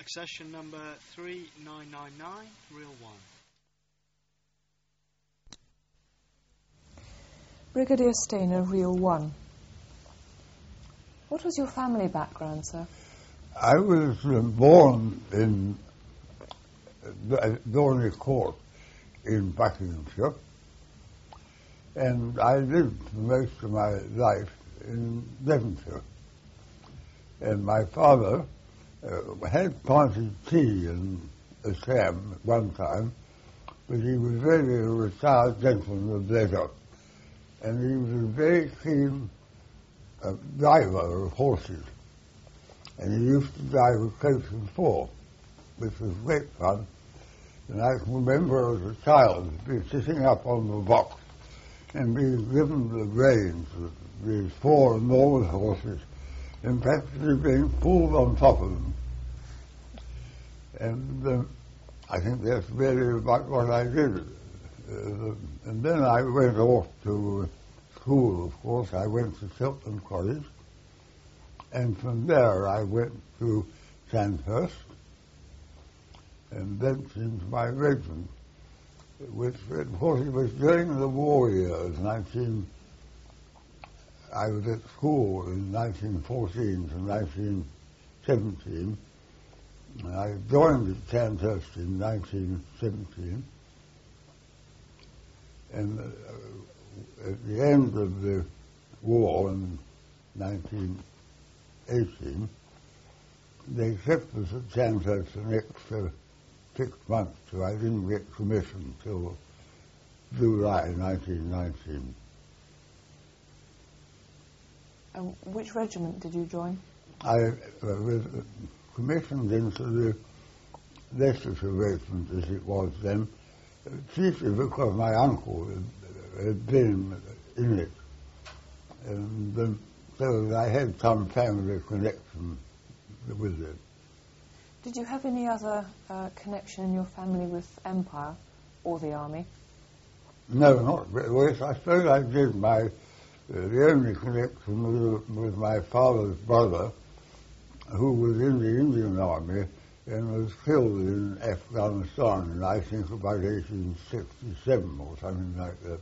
Accession number 3999, reel 1. Brigadier Stainer, reel 1. What was your family background, sir? I was born in Dorney Court in Buckinghamshire, and I lived most of my life in Devonshire. And my father had planted tea in Assam at one time, but he was really a retired gentleman of leisure, and he was a very keen driver of horses, and he used to drive a coach and four, which was great fun. And I can remember as a child being sitting up on the box and being given the reins of these four enormous horses and practically being pulled on top of them. And I think that's really about what I did. And then I went off to school, of course. I went to Chiltern College, and from there I went to Sandhurst, and then into my regiment, which, of course, it was during the war years. I was at school in 1914 to 1917, and I joined at Sandhurst in 1917, and at the end of the war in 1918, they kept us at Sandhurst an extra 6 months, so I didn't get commission till July 1919. Which regiment did you join? I was commissioned into the Leicestershire Regiment, as it was then, chiefly because my uncle had been in it, and so I had some family connection with it. Did you have any other connection in your family with Empire or the Army? No, not really. Well, I suppose I did. The only connection was my father's brother, who was in the Indian Army and was killed in Afghanistan in, I think, about 1867 or something like that.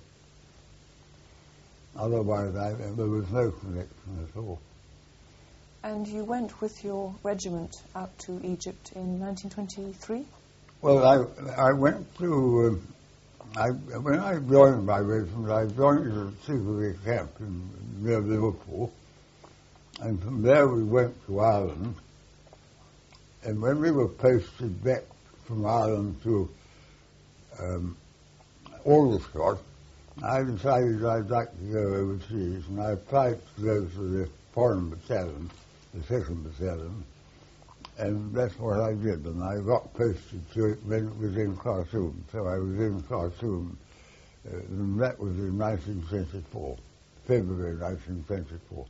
Otherwise, there was no connection at all. And you went with your regiment out to Egypt in 1923? Well, I went to... when I joined my regiment, I joined at a Sikh camp near Liverpool, and from there we went to Ireland. And when we were posted back from Ireland to Aldershot, I decided I'd like to go overseas, and I applied to go to the Foreign Battalion, the 2nd Battalion, and that's what I did, and I got posted to it when it was in Khartoum. So I was in Khartoum, and that was in 1924, February 1924.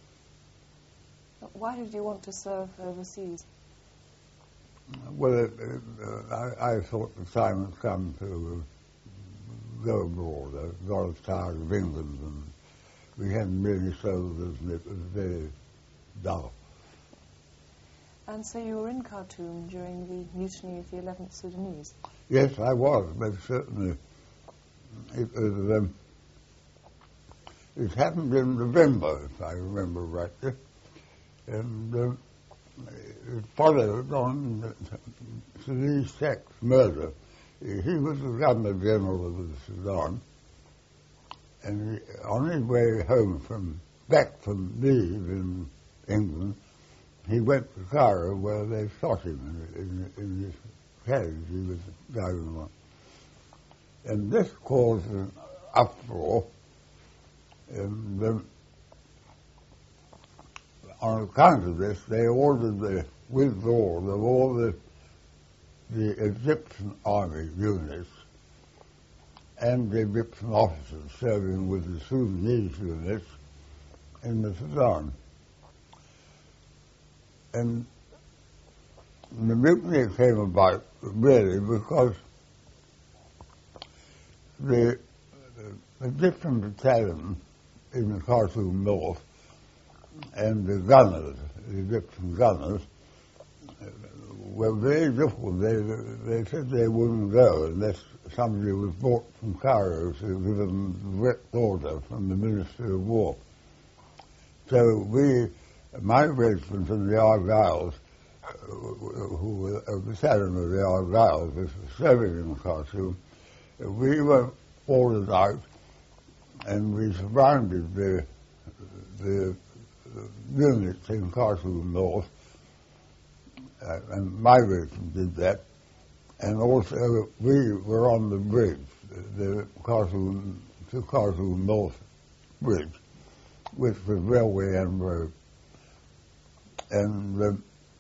Why did you want to serve overseas? Well, I thought the time had come to go abroad. I was tired of England, and we hadn't many soldiers, and it was very dull. And so you were in Khartoum during the mutiny of the 11th Sudanese? Yes, I was, but certainly it happened in November, if I remember rightly, and it followed on Salee Sack's murder. He was the Governor General of the Sudan, and on his way home back from leave in England, he went to Cairo, where they shot him in his carriage he was driving on. And this caused an uproar, and on account of this, they ordered the withdrawal of all the Egyptian army units and the Egyptian officers serving with the Sudanese units in the Sudan. And the mutiny came about really because the Egyptian battalion in the Khartoum North and the gunners, the Egyptian gunners, were very difficult. They said they wouldn't go unless somebody was brought from Cairo to give them direct order from the Ministry of War. So my regiment and the Argylls, who were a battalion of the Argylls, was serving in Khartoum, we were ordered out and we surrounded the units in Khartoum North, and my regiment did that, and also we were on the bridge, the Khartoum North Bridge, which was railway and road. And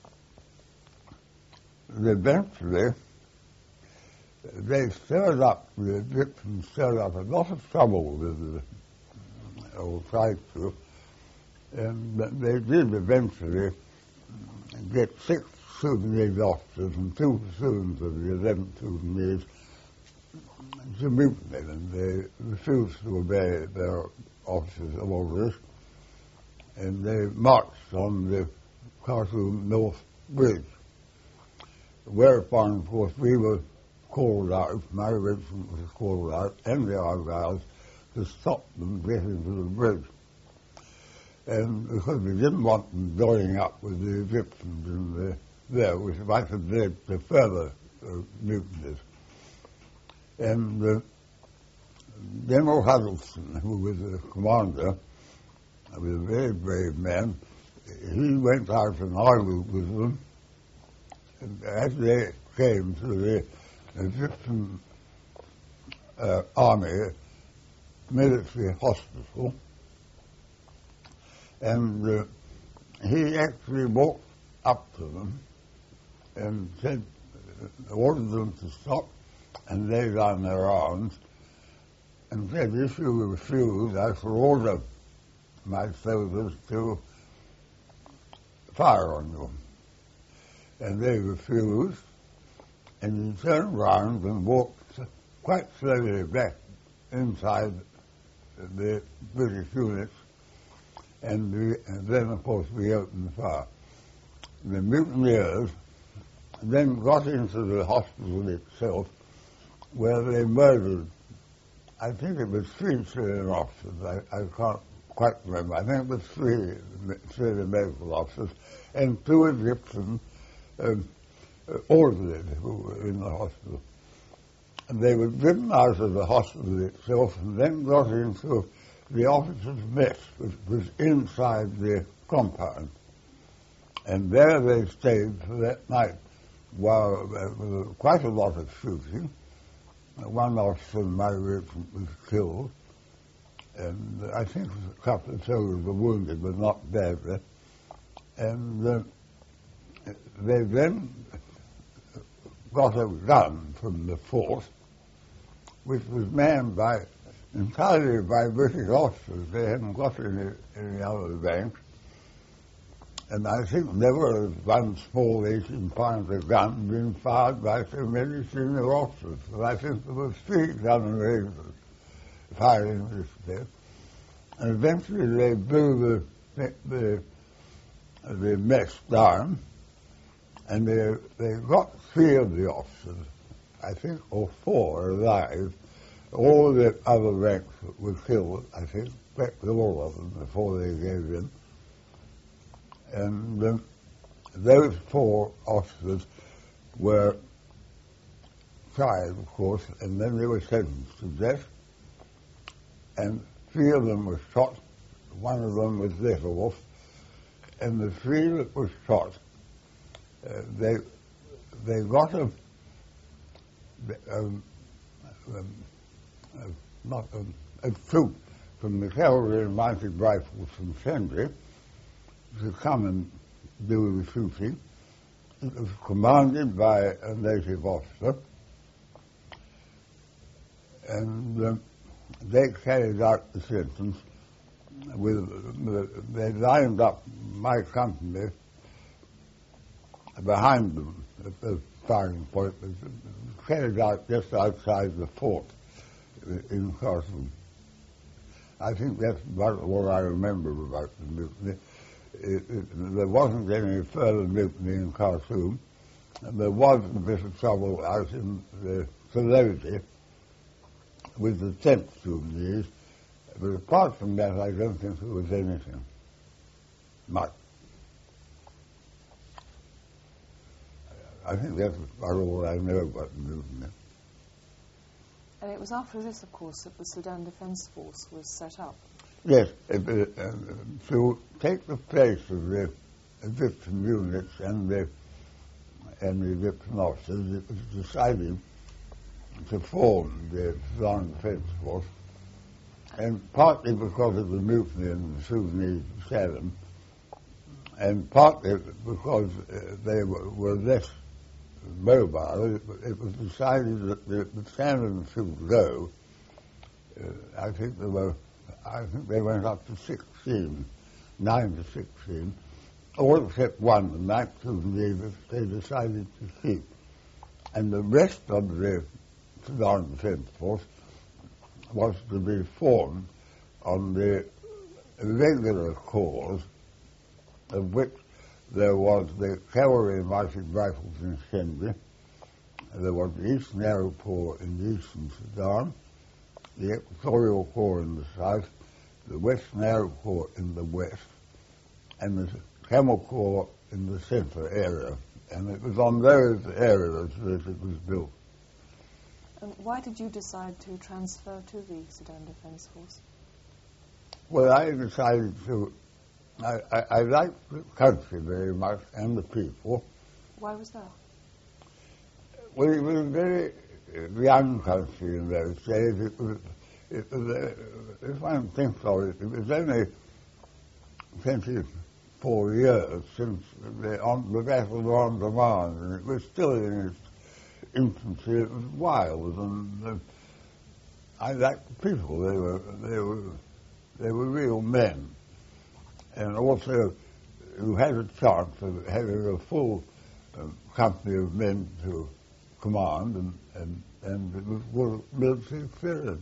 eventually they stirred up, the Egyptians stirred up a lot of trouble with or tried to, and they did eventually get 6 Sudanese officers and 2 platoons of the 11th Sudanese to mutiny, and they refused to obey their officers' orders, and they marched on the Khartoum North Bridge. Whereupon, of course, we were called out, my regiment was called out, and the Argylls, to stop them getting to the bridge. And because we didn't want them joining up with the Egyptians in there, which might have led to further mutinies. And General Huddleston, who was the commander, was a very brave man, he went out and argued with them. And as they came to the Egyptian army military hospital, and he actually walked up to them and said, ordered them to stop and lay down their arms, and said, if you refuse, I shall order my soldiers to fire on you. And they refused, and he turned round and walked quite slowly back inside the British units, and then, of course, we opened fire. The mutineers then got into the hospital itself, where they murdered, I think it was 3 civilian officers, I can't quite remember, I think it was 3 civilian medical officers, and 2 Egyptian orderlies who were in the hospital. And they were driven out of the hospital itself and then got into the officers' mess, which was inside the compound. And there they stayed for that night, while there was quite a lot of shooting. One officer in my regiment was killed, and I think a couple of soldiers were wounded, but not badly. And they then got a gun from the fort, which was manned entirely by British officers. They hadn't got any other banks. And I think never has one small 18-pounder gun been fired by so many senior officers. And I think there were 3 gun ranges firing this day. And eventually they blew the mess down, and they got 3 of the officers, I think, or 4 alive. All the other ranks were killed, I think, practically all of them before they gave in. And those 4 officers were tried, of course, and then they were sentenced to death. And 3 of them were shot. 1 of them was let off. And the 3 that were shot, they got a troop from the cavalry and mounted rifles from Sendri to come and do the shooting. It was commanded by a native officer, and they carried out the sentence they lined up my company behind them at the firing point. It was carried out just outside the fort in Khartoum. I think that's about what I remember about the mutiny. There wasn't any further mutiny in Khartoum, And there was a bit of trouble out in the Solodi with the 10th Sudanese, but apart from that, I don't think there was anything much. I think that's about all I know about the movement. And it was after this, of course, that the Sudan Defence Force was set up. Yes, to take the place of the Egyptian units and the Egyptian officers, it was decided to form the Sudan Defence Force, and partly because of the mutiny in the Sudanese Salem, and partly because they were less mobile, it was decided that the battalion should go. I think they went up to 16, 9 to 16, all except one, the 9th Sudanese, they decided to keep. And the rest of the Sudan Defence Force was to be formed on the regular corps, of which there was the Cavalry Mounted Rifles in Sindhi, there was the Eastern Aero Corps in the Eastern Sudan, the Equatorial Corps in the south, the Western Aero Corps in the west, and the Camel Corps in the central area. And it was on those areas that it was built. And why did you decide to transfer to the Sudan Defence Force? Well, I decided to. I liked the country very much and the people. Why was that? Well, it was a very young country in those days. If one thinks of it, it was only 24 years since the Battle of Omdurman, and it was still in its infancy. It was wild, and I liked the people. They were real men. And also, you had a chance of having a full company of men to command, and it was full military experience.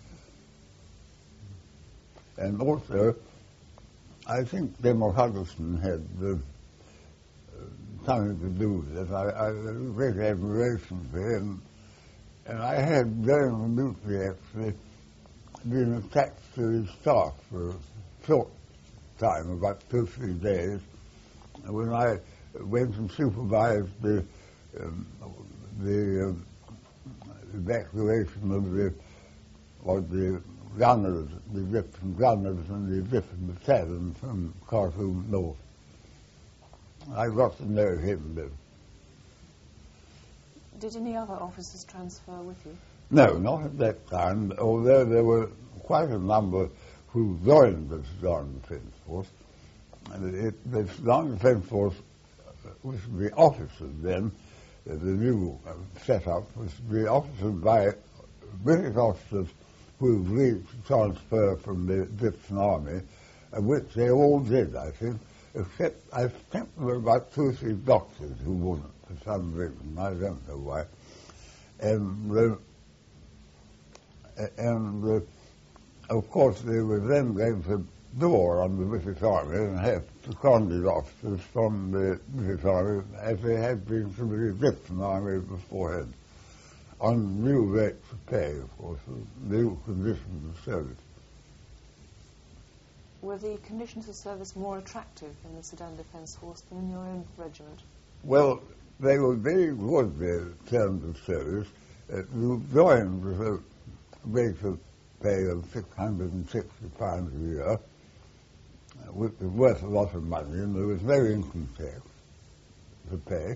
And also, I think General Hudson had something to do with it. I had great admiration for him, and I had, during the mutiny, actually, been attached to his staff for a short time, about 2 or 3 days, when I went and supervised the evacuation of the gunners, the Egyptian gunners and the Egyptian battalion from Khartoum north. I got to know him then. Did any other officers transfer with you? No, not at that time, although there were quite a number who joined the Sudan Defence Force. And the Sudan Defence Force was to be officered then, the new setup was to be officered by British officers who agreed to transfer from the Egyptian army, which they all did, I think, except I think there were about 2 or 3 doctors who wouldn't, for some reason, I don't know why. And of course, they were then going to door on the British Army and have seconded officers from the British Army, as they had been from the Egyptian Army beforehand, on new rates of pay, of course, new conditions of service. Were the conditions of service more attractive in the Sudan Defence Force than in your own regiment? Well, they were very good, their terms of service. You joined with a rate of pay of £660 a year, which was worth a lot of money, and there was no income tax to pay.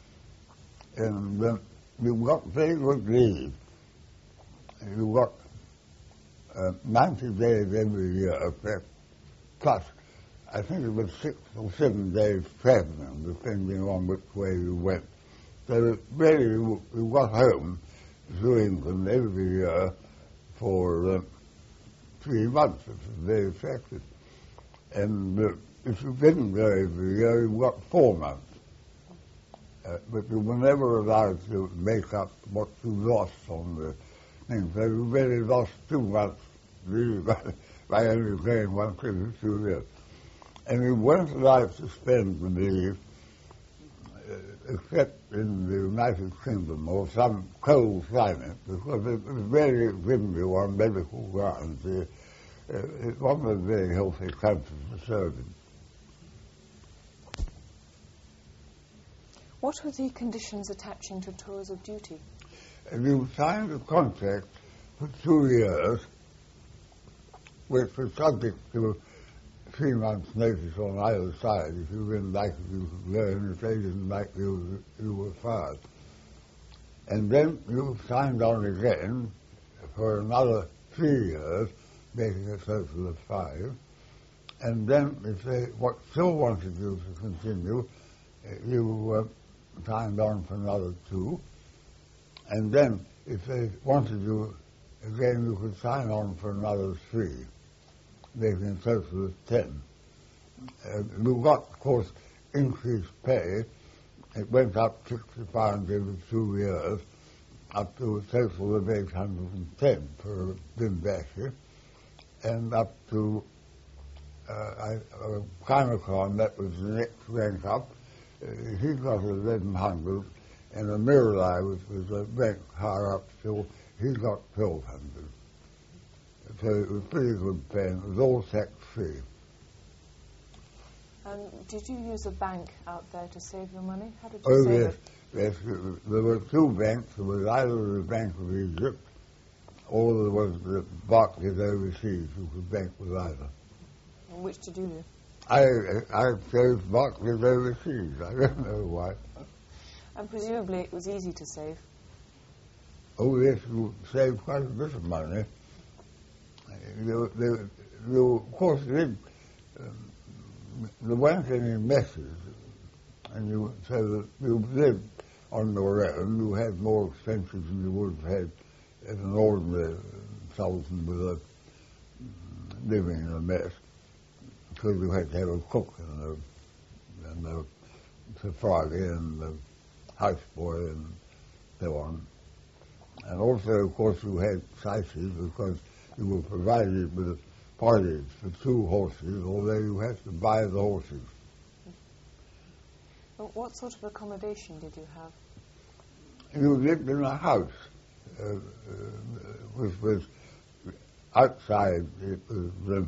And you got very good leave. You got 90 days every year, plus I think it was 6 or 7 days traveling, depending on which way you went. So really you got home to England every year for 3 months. It was very effective. And if you didn't go every year, you got 4 months. But you were never allowed to make up what you lost on the thing. So you really lost 2 months really by only paying 152 years. And you weren't allowed to spend the leave except in the United Kingdom or some cold climate, because it was very windy on medical grounds. It wasn't a very healthy country to serve in. What were the conditions attaching to tours of duty? You signed a contract for 2 years, which was subject to 3 months' notice on either side. If you didn't like it, you could learn. If they didn't like you, you were fired. And then you signed on again for another 3 years, making a total of 5. And then if they still wanted you to continue, you signed on for another 2. And then if they wanted you again, you could sign on for another 3, making a total of 10. You got, of course, increased pay. It went up £60 every 2 years, up to a total of 810 for Bimbassi, and up to Kamakon, that was the next rank up. He got 1100, and a Miralai, which was a rank higher up still, he got 1200. So it was pretty good pay, and it was all tax-free. And did you use a bank out there to save your money? How did you save it? Yes. There were 2 banks. There was either the Bank of Egypt or there was the Barclays overseas, who could bank with either. And which did you do? I chose Barclays overseas. I don't know why. And presumably it was easy to save. Oh, yes, you saved quite a bit of money. You of course, there weren't any messes, and so that you lived on your own. You had more expenses than you would have had as an ordinary Sultan with living in a mess, because you had to have a cook and the safari and the houseboy and so on. And also, of course, you had cycles because you were provided with parties for 2 horses, although you had to buy the horses. But what sort of accommodation did you have? You lived in a house, which was outside. It was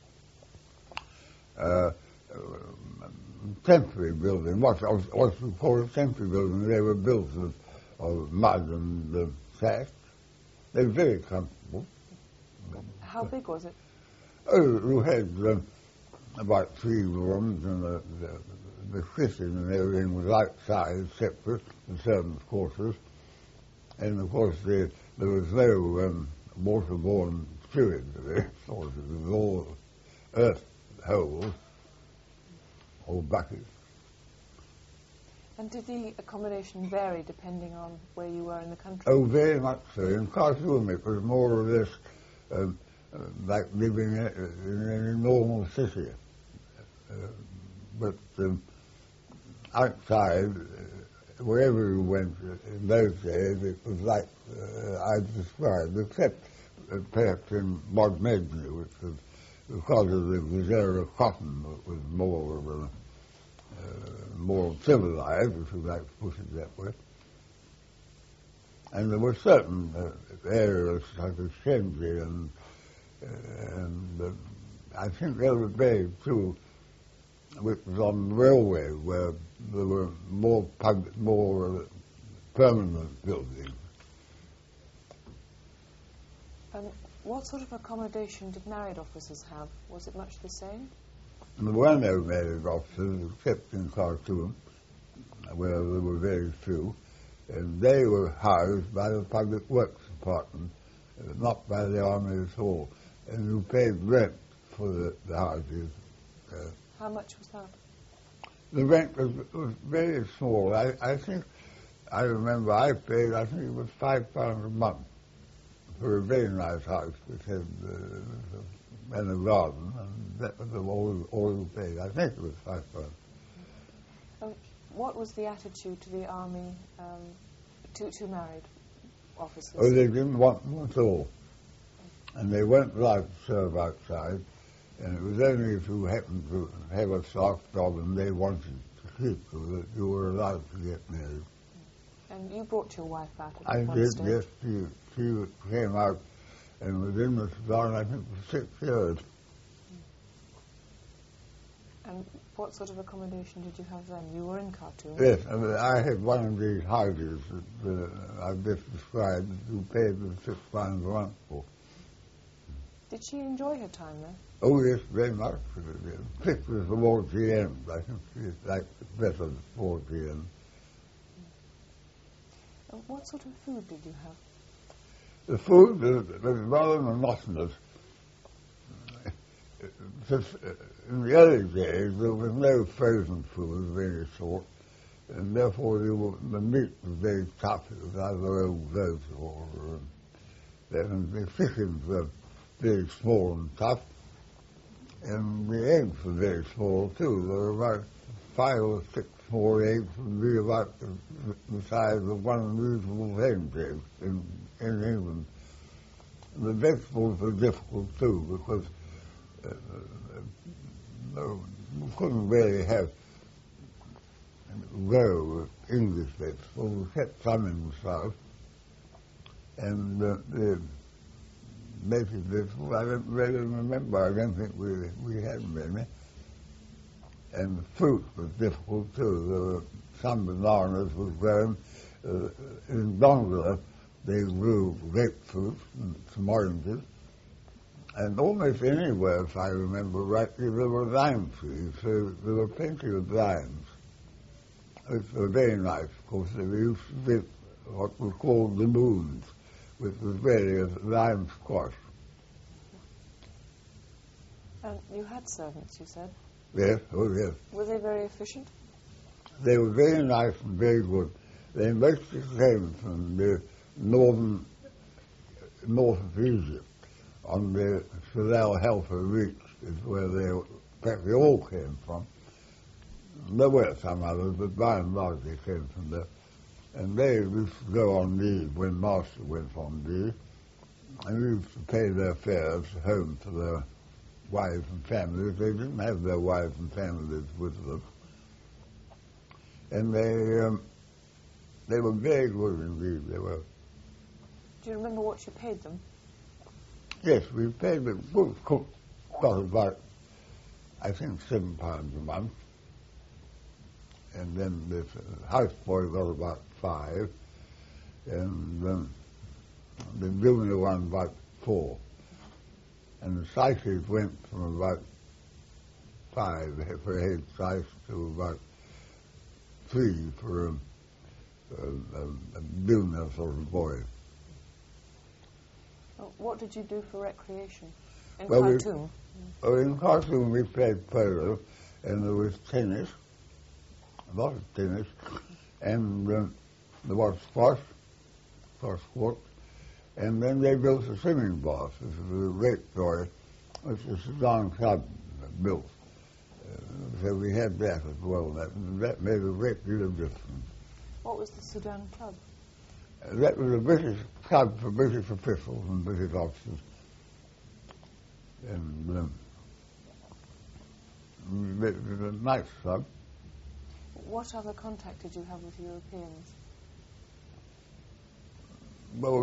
temporary building. What you call a temporary building? They were built of mud and thatch. They were very comfortable. How big was it? Oh, you had about 3 rooms, and the kitchen and everything was outside, separate, the servants' quarters. And of course, there was no waterborne sewage there, sort of. It was all earth holes, or buckets. And did the accommodation vary depending on where you were in the country? Oh, very much so. In Khartoum, it was more or less like living in a normal city. But outside, wherever you went in those days, it was like I described, except perhaps in Bodmedni, which was because of the Gazera cotton, that was more civilized, if you like to put it that way. And there were certain areas such as Shenzi and I think Elder Bay too, which was on the railway, where there were more permanent buildings. What sort of accommodation did married officers have? Was it much the same? And there were no married officers except in Khartoum, where there were very few, and they were housed by the Public Works Department, not by the army at all. And you paid rent for the houses. How much was that? The rent was very small. I remember I paid, I think it was £5 a month for a very nice house which had and a garden, and that was all you paid. I think it was £5. What was the attitude to the army, to married officers? Oh, they didn't want them at all. And they weren't allowed to serve outside, and it was only if you happened to have a soft job and they wanted to people that you were allowed to get married. And you brought your wife out at I one did, stage. yes. She came out and was in the Sudan, I think, for 6 years. And what sort of accommodation did you have then? You were in Khartoum. Yes, and I had one of these houses that I've just described that you paid the £6 a month for. Did she enjoy her time there? Oh, yes, very much. Particularly towards the end. I think she liked it better towards the end. What sort of food did you have? The food was rather monotonous. In the early days, there was no frozen food of any sort, and therefore the meat was very tough. It was either old goat or and the chickens were very small and tough, and the eggs were very small too. There were about 5 or 6 small eggs would be about the size of one reasonable hen's egg in England. The vegetables were difficult too because we couldn't really have raw English vegetables. We kept some in the south, and the native vegetables I don't really remember. I don't think we had many. And the fruit was difficult too. There were some bananas were grown. In Dongola, they grew grapefruit and some oranges. And almost anywhere, if I remember rightly, there were lime trees. So there were plenty of limes, which were very nice. Of course, they used to be what was called the moons, which was really a lime squash. And you had servants, you said? Yes, oh yes. Were they very efficient? They were very nice and very good. They mostly came from the north of Egypt, on the Shalal Helfer Reach is where they practically all came from. There were some others, but by and large they came from there. And they used to go on leave when Master went on leave, and we used to pay their fares home to their wives and families. They didn't have their wives and families with them. And they were very good indeed, they were. Do you remember what you paid them? Yes, we paid the good cook got about, I think, £7 a month. And then the houseboy got about 5. And the junior one about 4. And the slices went from about 5 for a head slice to about 3 for a junior sort of boy. What did you do for recreation in Well, Khartoum? In Khartoum we played polo, and there was tennis, a lot of tennis, and there was squash, court, and then they built a swimming bath. This was a great joy, which the Sudan Club built. So we had that as well. That made a great deal of difference. What was the Sudan Club? That was a British club for British officials and British officers. And it was a nice club. What other contact did you have with Europeans? Well,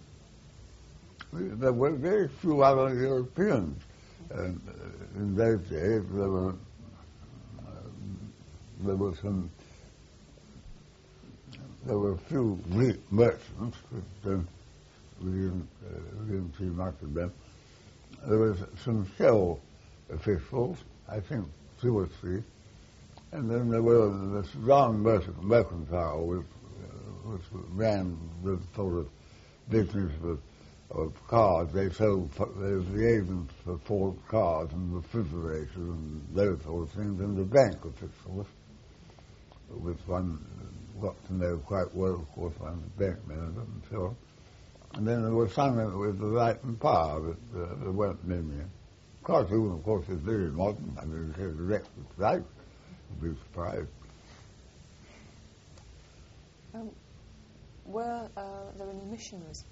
there were very few other Europeans. In those days, there were a few Greek merchants, but we didn't see much of them. There was some Shell officials, I think 2 or 3, and then there were the Sudan Mercantile, which ran the sort of business of cars. They was the agents for Ford cars and refrigerators and those sort of things, and the bank officials, which one got to know quite well, of course, I'm the bank manager and so on. And then there was some with the light and power, but there weren't many. Khartoum, of course, is very modern. I mean, it has electric light. You'd be surprised. Were there any missionaries?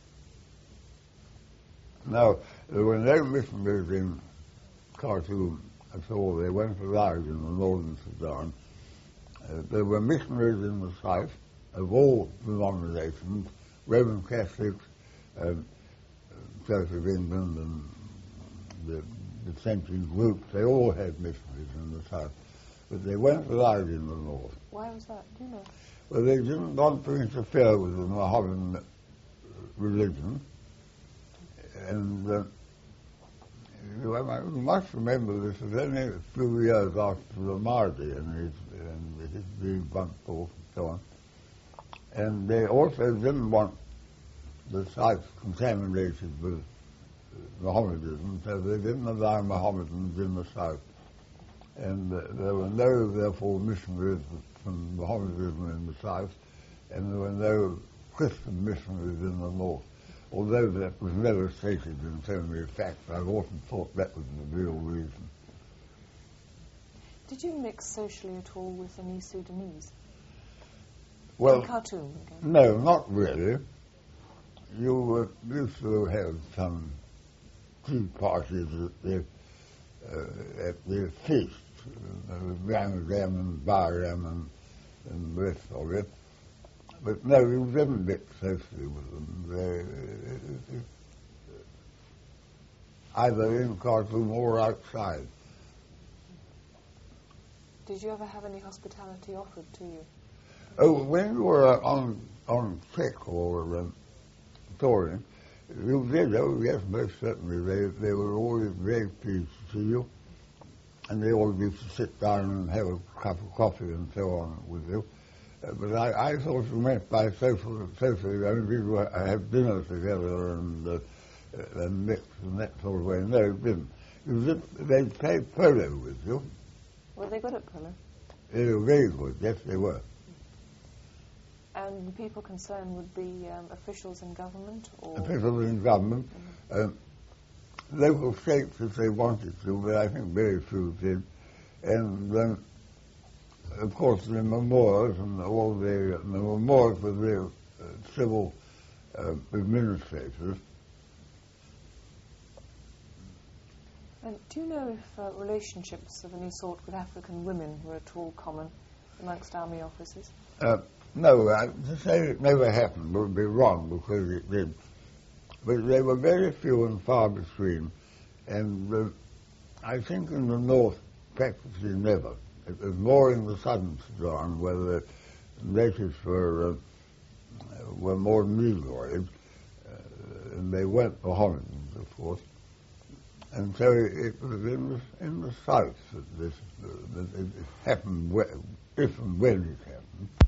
No, there were no missionaries in Khartoum at all. They weren't allowed in the northern Sudan. There were missionaries in the South of all denominations, Roman Catholics, Church of England, and the dissenting groups. They all had missionaries in the South, but they weren't allowed in the North. Why was that? Do you know? Well, they didn't want to interfere with the Mohammedan religion, and you must remember this was only a few years after the Mahdi and his being bumped off and so on. And they also didn't want the sites contaminated with Mohammedanism, so they didn't allow Mohammedans in the South. And there were no, therefore, missionaries from Mohammedanism in the South, and there were no Christian missionaries in the North. Although that was never stated in so many facts, I've often thought that was the real reason. Did you mix socially at all with any Sudanese? Well, in Khartoum again? No, not really. You used to have some tea parties at the feast, Ramadan and Bahram and the rest of it. But no, you didn't mix socially with them. Either in Khartoum or outside. Did you ever have any hospitality offered to you? Oh, when you were on check or touring, you did. Oh, yes, most certainly. They were always very pleased to see you, and they always used to sit down and have a cup of coffee and so on with you. But I thought you meant by socially, I mean, people have dinner together and mix in that sort of way. No, you didn't. They played polo with you. Were they good at polo? They were very good, yes, they were. And the people concerned would be officials in government? Or officials in government. Local states, if they wanted to, but I think very few did. And of course, the memorials and all the memorials were the civil administrators. And do you know if relationships of any sort with African women were at all common amongst army officers? No, to say it never happened would be wrong, because it did. But they were very few and far between, and I think in the North, practically never. It was more in the southern Sudan, where the natives were more negroid, and they weren't Mohammedans, of course. And so it was in the south that it happened, if and when it happened.